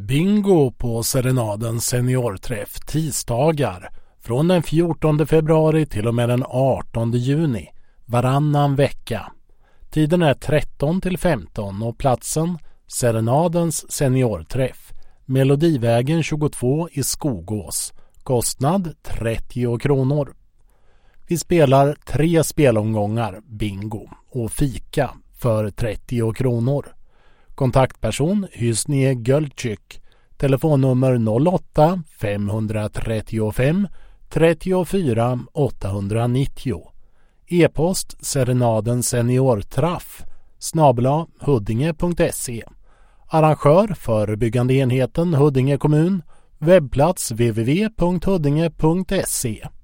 Bingo på Serenadens seniorträff tisdagar från den 14 februari till och med den 18 juni varannan vecka. Tiden är 13 till 15 och platsen Serenadens seniorträff, Melodivägen 22 i Skogås. Kostnad 30 kronor. Vi spelar 3 spelomgångar bingo och fika för 30 kronor. Kontaktperson Hysnie Göltschyk. Telefonnummer 08 535 34 890. E-post serenadenseniortraff @huddinge.se. Arrangör förebyggande enheten Huddinge kommun. Webbplats www.huddinge.se.